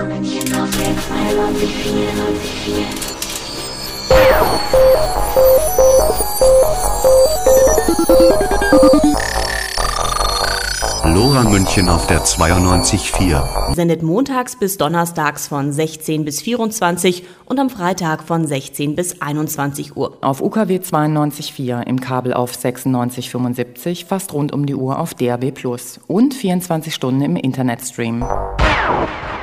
München auf der 92,4. LoRa München auf der 92,4. Sendet montags bis donnerstags von 16 bis 24 und am Freitag von 16 bis 21 Uhr. Auf UKW 92,4, im Kabel auf 96,75, fast rund um die Uhr auf DAB+ und 24 Stunden im Internetstream.